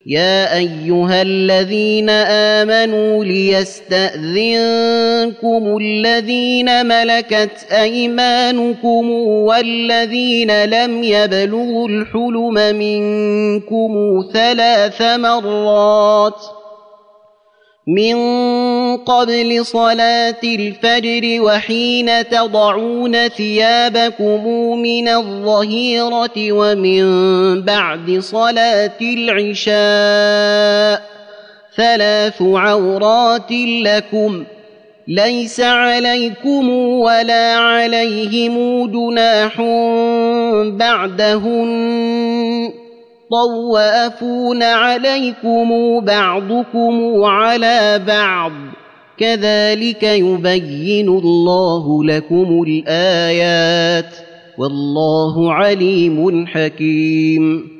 يا أيها الذين آمنوا ليستأذنكم الذين ملكت أيمانكم والذين لم يبلغوا الحلم منكم 3 مرات من قبل صلاة الفجر وحين تضعون ثيابكم من الظهيرة ومن بعد صلاة العشاء 3 عورات لكم ليس عليكم ولا عليهم جناح بعدهن طوافون عليكم بعضكم على بعض كذلك يبين الله لكم الآيات والله عليم حكيم.